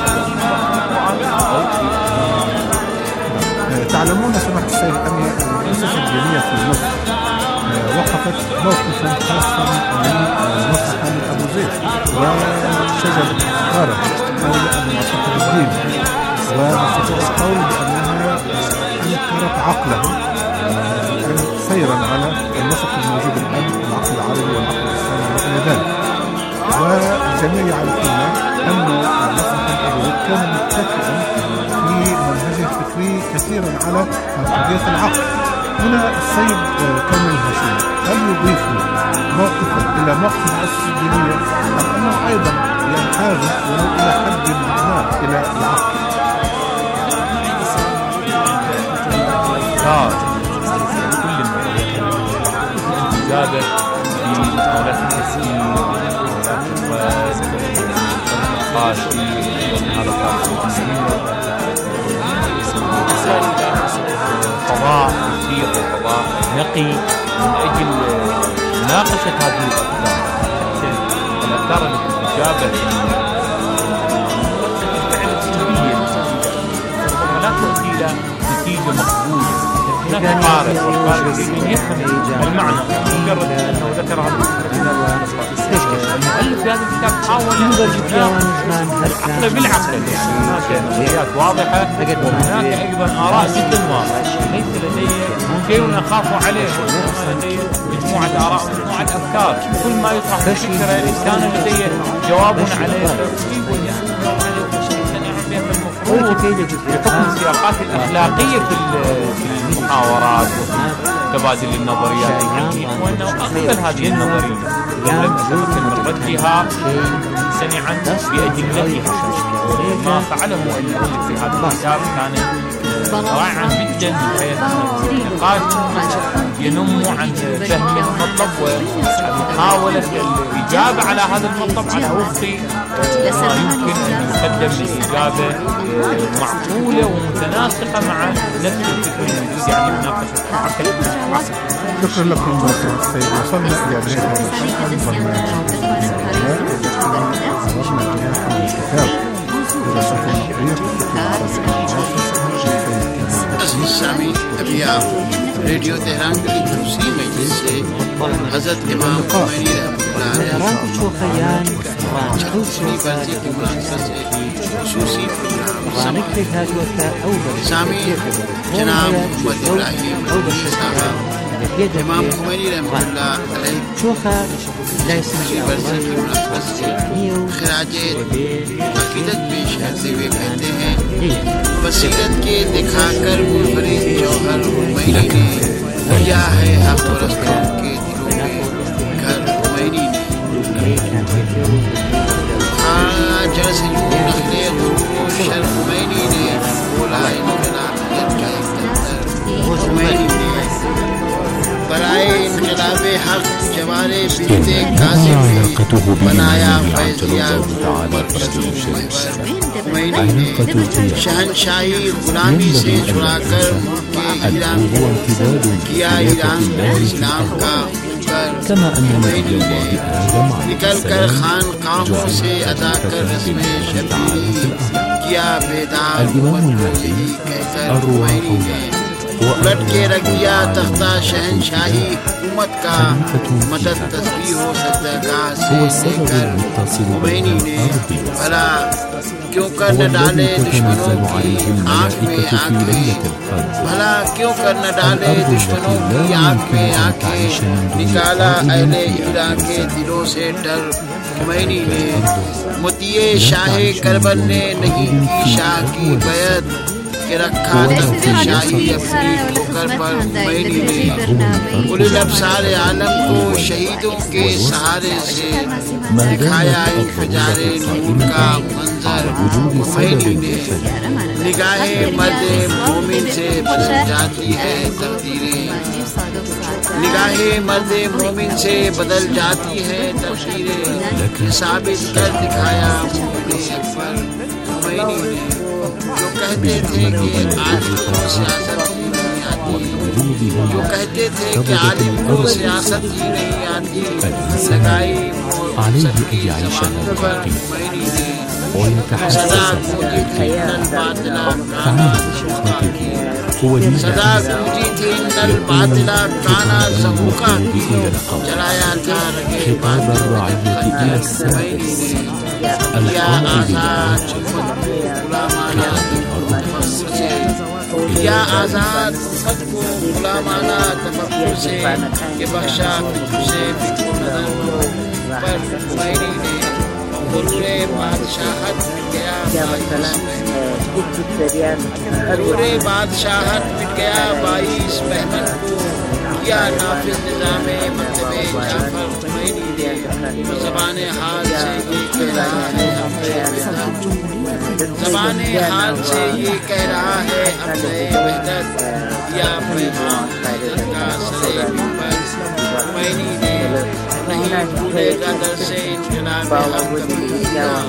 النصوص. تعلمون سماحة السيد أن المؤسسة الدينية في مصر وقفت موقفا خاصا من نصر حامد أبو زيد وشجر غارة حول المعتقد الديني، وستجد القول بأنها أنكرت عقله سيرا على النسق الموجود الآن في العقل العربي والعقل الإسلامي وإلى ذلك. والجميع يعرفون أن نصر حامد أبو زيد كان متكئا في منهجه الفكري كثيرا على قضية العقل. هنا السيد كامل الهاشمي هل يضيف موقفا إلى موقف المؤسسة الدينية أم أنه أيضا ينحاز ولو إلى حد ما إلى العقل؟ كل الزيادة في محاولات التسليم والنقاش في قضاء وثيق وقضاء نقي من أجل مناقشة هذه الأفكار، حتى الأفكار التي تشابه الفعل السلبية ولا تؤدي إلى نتيجة مقبولة. هناك فارق والفارق يفهم المعنى مجرد أنه ذكر هذا المؤلف في هذا الكتاب حاول العقل بالعقل، يعني هناك نظريات واضحة وهناك أيضا آراء جدا واضحة، ليس لدي شيء أخاف عليه، لدي مجموعة آراء ومجموعة أفكار، كل ما يطرح في فكرة كان لدي جواب عليه بحكم السياقات الأخلاقية في المحاورات وتبادل النظريات العلمية، وأنه أقبل هذه النظرية ردها سمعا بأدلتها. ما فعله المؤلف في هذا الكتاب كان رائعا جدا من حيث النقاش ينم عن فهم المطلب ومحاولة الإجابة على هذا المطلب على وفق ما يمكن أن يقدم الإجابة معقولة ومتناسقة مع نفس الفكر الموجود، يعني مناقشة. شكرا لكم دكتور السيد. وصلنا إلى نهاية هذا अज़ीज़ सामीन, अभी आप रेडियो तेहरान की दूसरी मजलिस से हज़रत इमाम खुमैनी रहमतुल्लाह अलैह दूसरी बरसी की मुनासबत से खुसूसी प्रोग्राम सामीन जनाब मोहम्मद इब्राहिम साहब इमाम खुमैनी रहमतुल्लाह अलैह दूसरी बरसी की मुनासबत से खिराजे अकीदत पेश करते हुए कहते हैं, बसीरत के दिखाकर मुनफरिद जौहर खुमैनी ने दिया है हक परस्तों के दिलों में घर खुमैनी ने जड़ से नखले गुरूर शर खुमैनी ने बोला इनकलाबियत का इकतदर खुमैनी ने बराए इनकलाबे हक जवारे बिनते कासिम ने बनाया फैजिया खुमैनी ने शहनशाही गुलामी से छुड़ाकर ईरान किया ईरान इस्लाम का खुमैनी ने निकल कर खानकाहों से अदा कर रस्में शबीरी किया बेदार यही कहकर खुमैनी ने उलट के रख दिया तख्ता शहनशाही हुकूमत का मदद तस्बीह हो सजदागाह से लेकर खुमैनी ने भला क्यों कर न डाले दुश्मनों की आंख में आंखें, भला क्यों कर न डाले दुश्मनों की आंख में आंखें, निकाला अहले ईरान के दिलों से डर खुमैनी ने मुतिये शाहे करबल ने नहीं की शाह की बैत के रखा तख्त शाही अपनी ठोकर पर खुमैनी ने उलिल अब्सार आलम को शहीदों के सहारे से दिखाया इंफजारे नूर का मंजर खुमैनी ने निगाहे मर्दे मोमिन से बदल जाती है तकदीरें, निगाहे मर्दे मोमिन से बदल जाती है तकदीरें, साबित कर दिखाया अकबर खुमैनी ने जो कहते थे कि आलिम को सियासत ही नहीं आती, जो कहते थे कि आलिम को सियासत ही नहीं आती, लगाई खुमैनी ने सदा गूंजी थी नल बातिला काना सदा गूंजी थी नल बातिला काना ज़हूका की जलाया था रगे बातिल खुमैनी ने या आज़ाद गुलामाना तफक्कुर से, या आज़ाद उम्मत को गुलामाना तफक्कुर से ये बख्शा फिक्र से फिक्र नज़र को पर खुमैनी ने गुरूरे बादशाहत मिट गया 22 बहमन को किया नाफिज निज़ामे मकतबे जाफर खुमैनी ने ज़बाने हाल से ये कह रहा है ज़बाने हाल से ये कह रहा है अपने वहदत या पैगाम का सरे मिंबर खुमैनी ने नहीं भूलेगा दर से इनकलाब हक कभी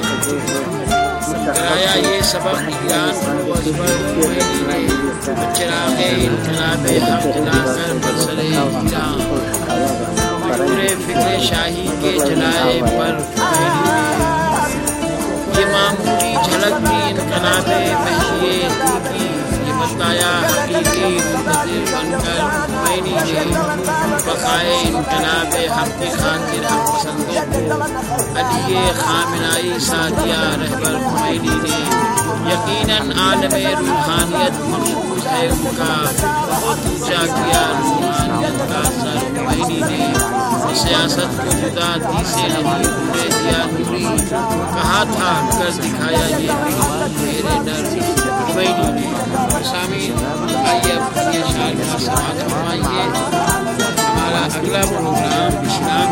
कराया ये सबक ईरान को अकबर खुमैनी ने चिरागे इनकलाब हक जलाकर बरसरे ईरान पूरे फिक्र शाही के जलाए पर खुमैनी ने ये मामूली झलक भी इनकलाब महशिए की ये बताया हकीकी मुंतज़िर बनकर खुमैनी ने बकाए इनकलाब हक की खातिर हक पसंदों को अलिये खामिनाई सादिया रहबर खुमैनी ने यकीनन आलमे रूहानियत मखसूस है उनका बहुत ऊंचा किया रूहानियत का सर खुमैनी ने सियासत को जुदा दी से नहीं होने दिया दूरी कहा था कर दिखाया ये मेरे डर खुमैनी ने। सामीन आइए ये शायर का समाज फरमाइए। हमारा अगला प्रोग्राम इस्लाम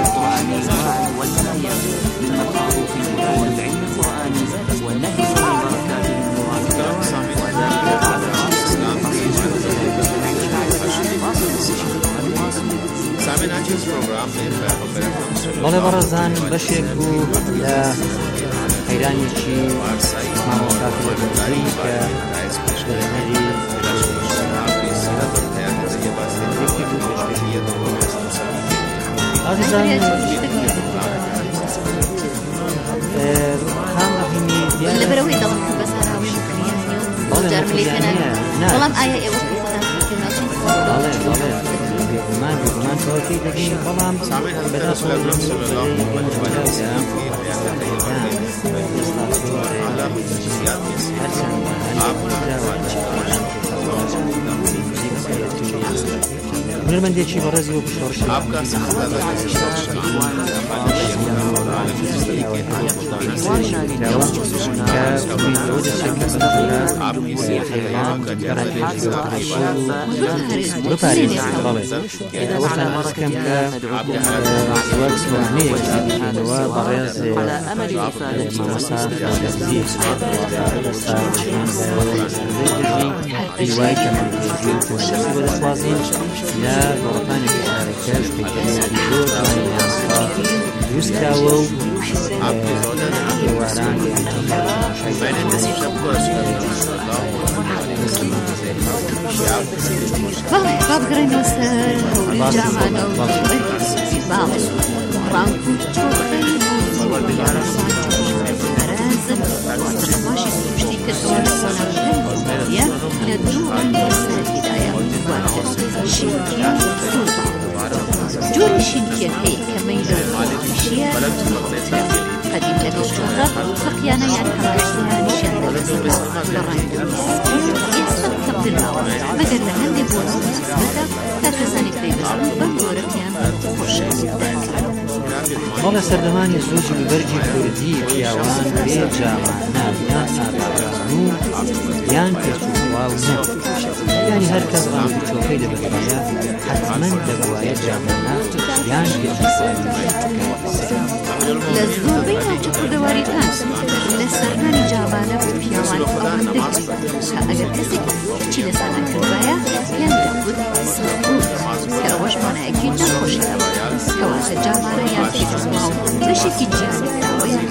بەڵێ بەڕێزان بەشێک بوو لە قەیرانێکی مامۆستاکردنی کە لەژمێری ئازیزان خام ڕەحیمی لەبەرەوەی دەڵم بەسەراوی جارم لێ پێنانە بەڵام ئایا ئێوە بێگومان تۆکی دەبین بەڵام هنرمندێکی بەڕێزی و بشۆڕش وەختان مەڕەکەم کە وەک سوانەیەکەوە بەڕێز مامۆستا دەستی هیوای کەمەندێژی و پۆشەسی بۆ دەسوازین لە گۆڕەپانێکی شارەکەش پێکەنیاری زۆر جوانی یاستا دروستکراوە و ئێواران بەڵێ بابگرینەوە سەر هەوری جامانە و بەرگەسی باڵێ ڕانک و چۆخەی بەرازن واتەخماشی پشتی کردەوە لە سۆناژدەن لە دوو ڕەنگە سەرگیدایە شینکی و سوڵبا جۆری شینکیە هەیە کە مەیلە شیە قدیم لە دۆشتۆخە فەقیانە یان هەماشتیانیشیان دەبەسەوە بە ڕەنگی ئێستا تەبدلماوە مەگەر لە هەندێک بۆ نسبەتە تا کەسانی پێیوەستن بەم جۆرەتیان خۆشەویست بەڵێ سەردەمانی زۆجی و بەرگی کوردی پیاوان بێ جامانە یان ئاگاداران و یان پێچووخوا و نەت یانی هەر کەس ڕەنگ و چۆکەی دەبەدایە حتمەن دەبوایە جامانە یان لە زۆربەی ناوچە کوردەواریەکان لە سەردانی جامانە و پیاوان ئەوەندەگری کە ئەگەر کەسێک هیچی لەسەر نەکردوایە یان دەبوت سەربوو کە ئەوەش مانایەکی نەخۆشیەوە کەواتە جامانە یان پێچووخوا و بەشێکی جیانەکراوە یان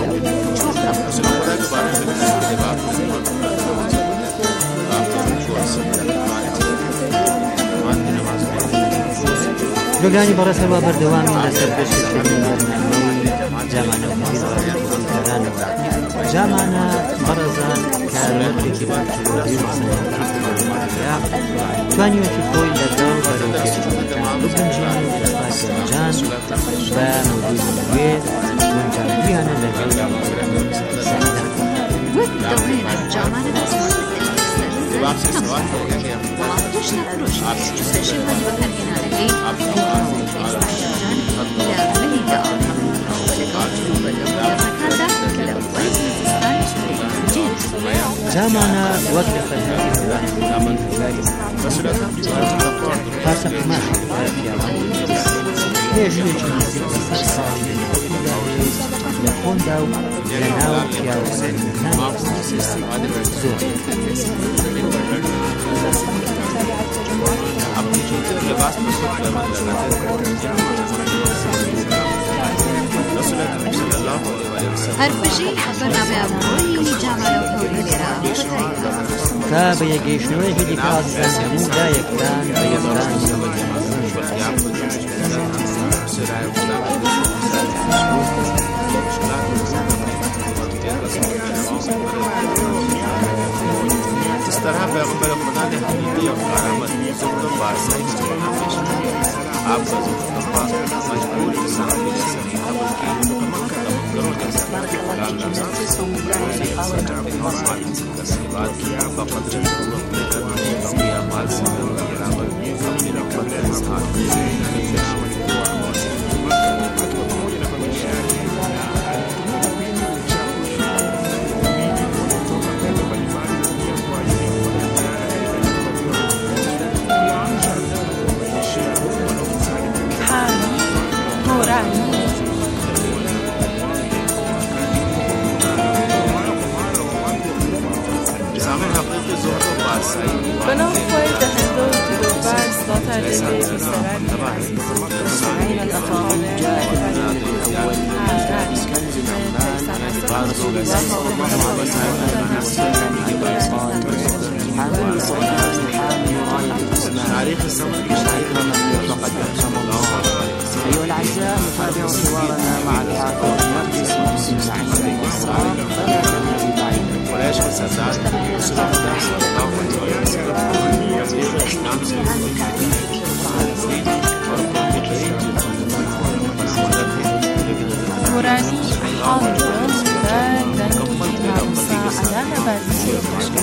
جۆگانی بەڕێز هەروە بەردەوامی لەسەر پێشکەشکردنی بەرنامەی جامانە و هەزیزانەوە جامانە بەڕێزان کارەکێکی باشوەری و سەنەیەکێکە توانیوەتی خۆی لەگەڵ بەرەوپێشەکان بگەنجێن و دەستپاکێنجان بە مۆدولی نوێ گونجاویانە لەگەڵ وەک دەڵێنە جامانە شێوازی بەکارهێنانەکەی جامانە وەک لە فەرهەنگی پاسە قماشی پیاوانی هێژنێکی نزیک بەسەر ساڵی لە خۆندا و لە ناو پیاوەکان زۆر هەربژی بەنامەیەوەی جامانە و هەوری لێرە تا بە یەکگەیشتنەوەیەکی دیکازدان هەموو یەکدان بە یەکدان तरह पैगंबर खुदा ने हमें दी और करामत तो बादशाही आपका मुस्तफा मजबूर इंसान के सही खबर की करो जैसा बात किया फकत जरूरत करने अपने अमाल से गिरावट अपनी रखत का इजहार رسول الله صلى الله عليه وسلم حامل صلاة حامل راية الإسلام تاريخ السمك فقد يحكم الله. أيها الأعزاء نتابع حوارنا مع الحافظ المهندس محسن سعيد الإسراء فلا تذهبوا بعيدا. ولا يشغل سادات رسول الله صلى الله عليه وسلم تبليغ الإسلام نورانی حاضر و دنگی علامة بازی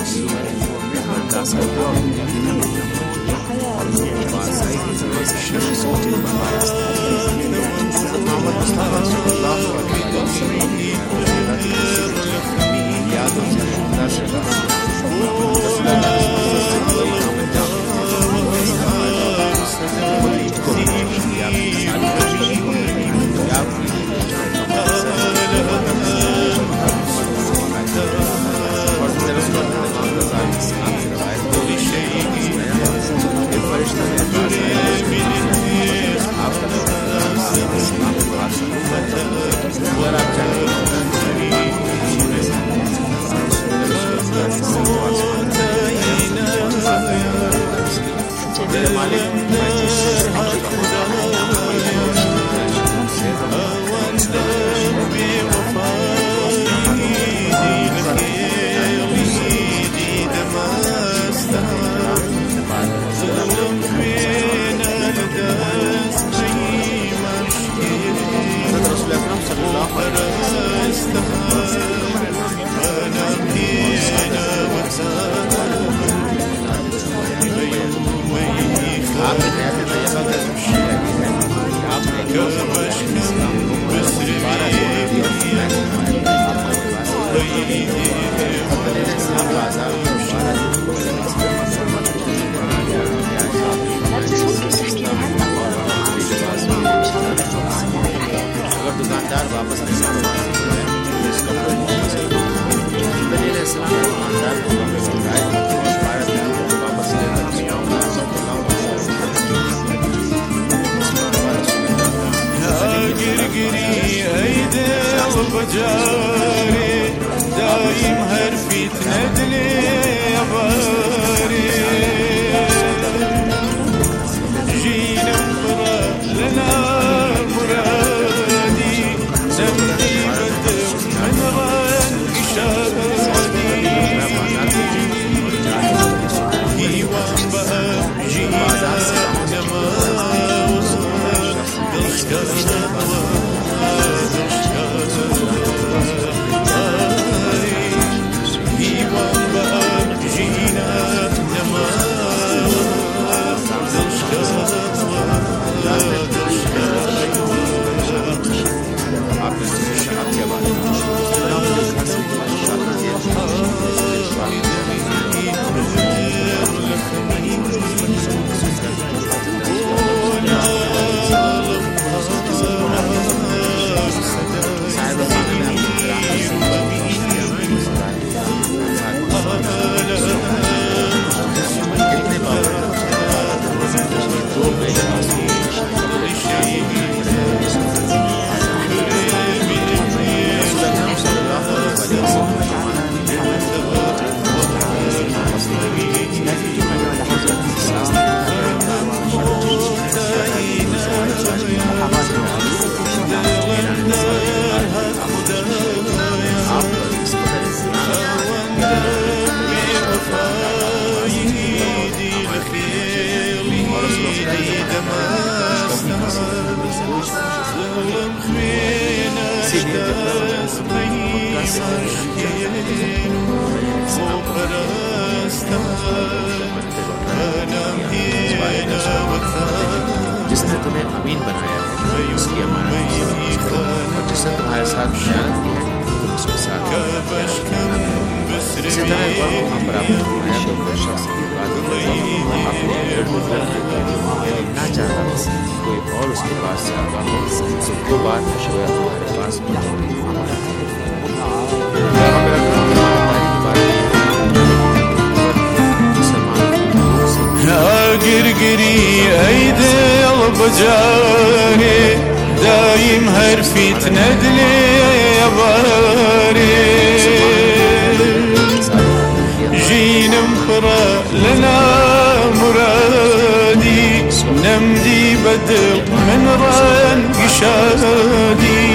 जिसने तुम्हें अमीन बनाया है उसकी अमानत और जिसने तुम्हारे साथ खयानत की है तुम उसके साथ इसी तरह एक और मुकाम पर आपने फरमाया तो कोई शख्स अपने ना चाहता कोई और उसके पास से आता हो तो बात शोया तुम्हारे पास قرقري ايدي البجاري دايم هرفي تندلي يا باري ترى لنا مرادي نمدي بدر من رنق شادي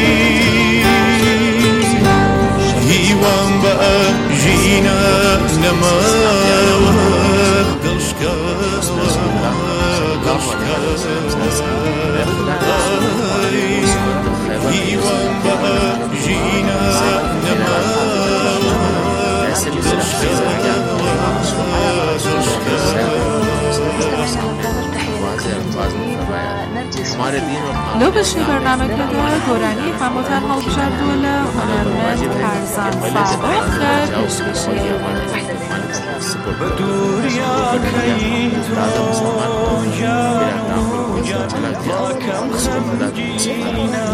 هيوان بقى جينا نماوات دشكا هيوان بقى جينا لوبشی برنامه که داره گرانی هم و تنها بشر دوله هنرمند ترزن فرخ پیشکشی بدوریا کهی تو یا کم خمگینا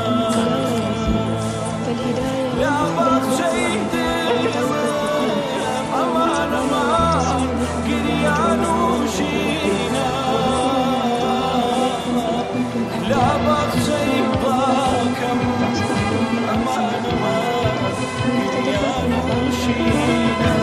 یا بخشی دل امان امان گریانوشینا لا بخشی باکم امان امان گریانوشینا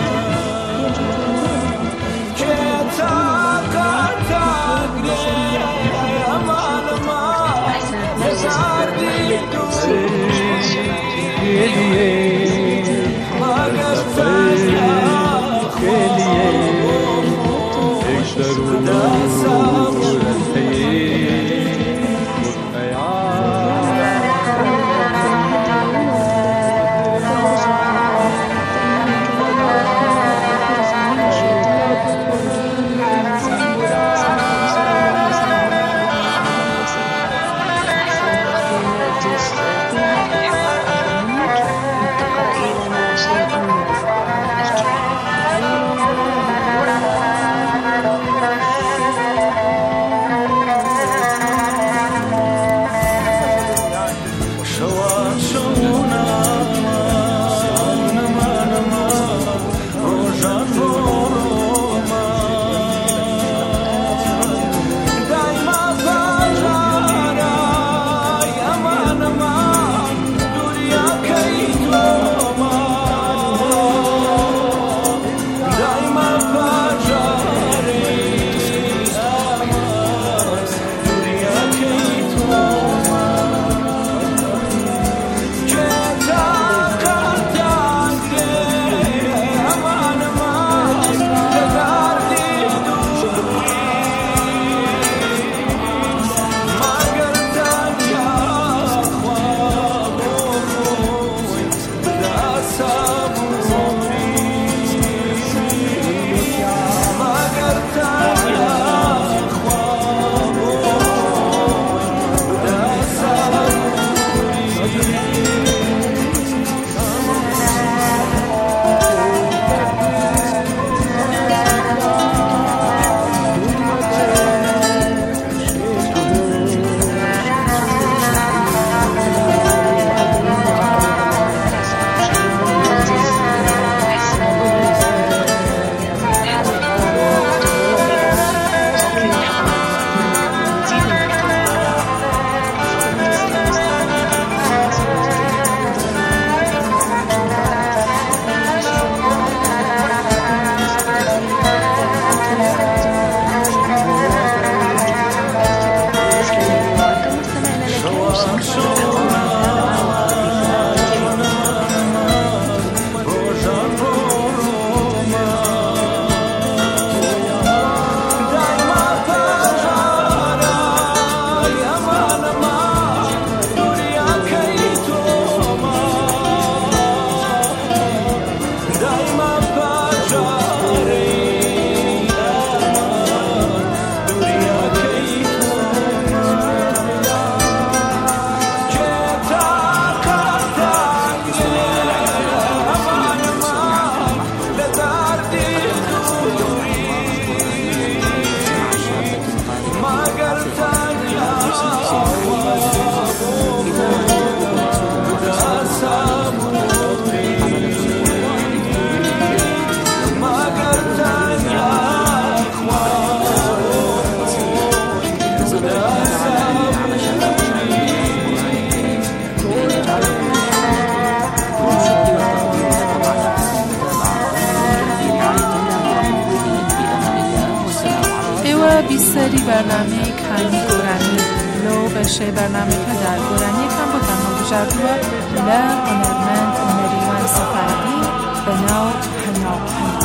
بیسری برنامه کانی گورانی لو بشه برنامه که در گورانی کم با تنها بجردوه لهنرمند نریوان سفردی به ناو هناو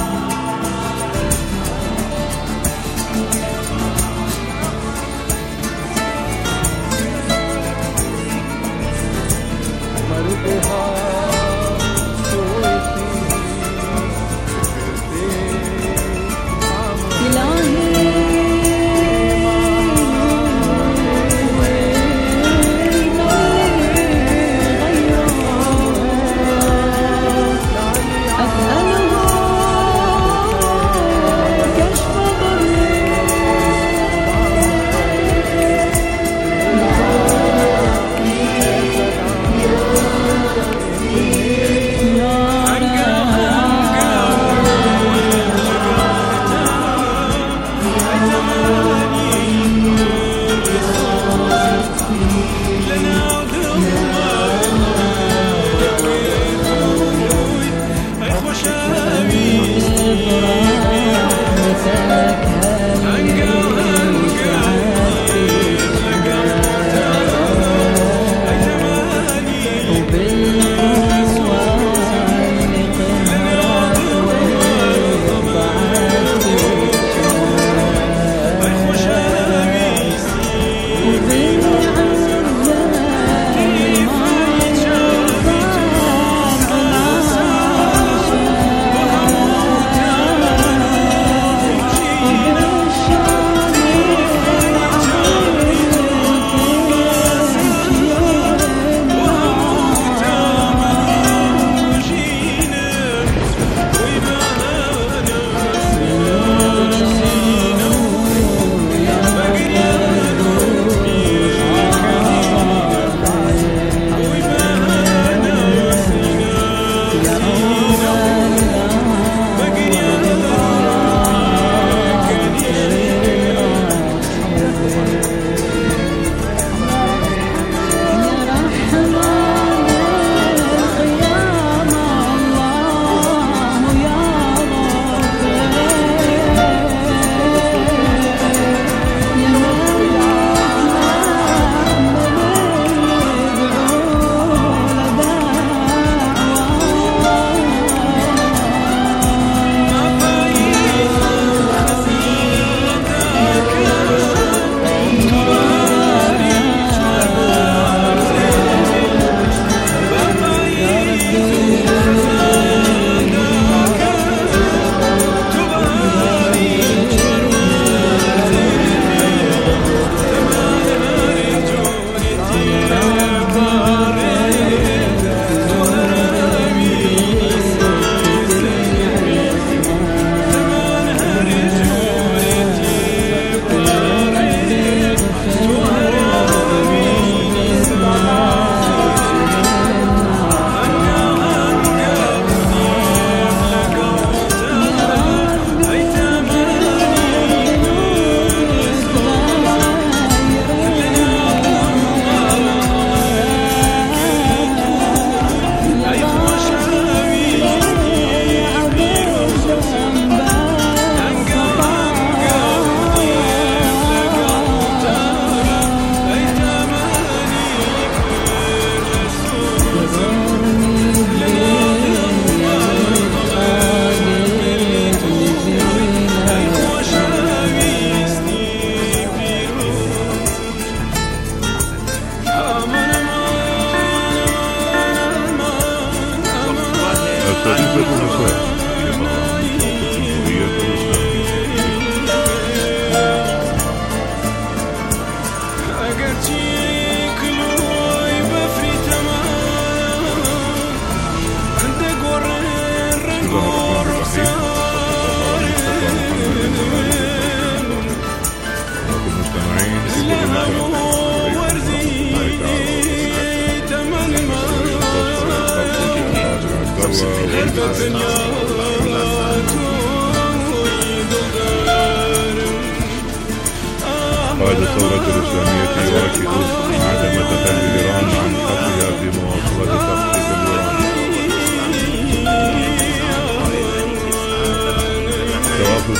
قائد الثورة الإسلامية يؤكد عدم تخلي إيران عن حقها في مواصلة تخطيط اليورانيوم. توافد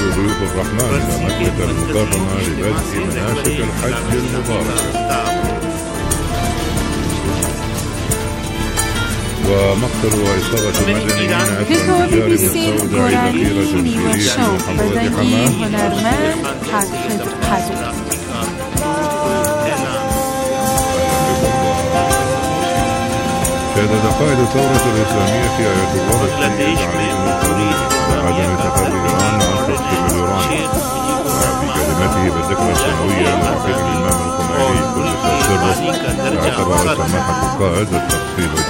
ضيوف الرحمن إلى مكة المكرمة لبدء مناسك الحج المباركة. ومقتل وإصابة مدنيين أثر انفجار مستودع ذخيرة في ريف محافظة حماة. شهدت قائد الثورة الإسلامية آية الله السيد علي الخليل بعدم تخلي إيران عن تقسيم اليورانيوم. وفي كلمته بالذكرى السنوية لرحيل الإمام الخميني كل سر اعتبر سماحة القائد التفصيل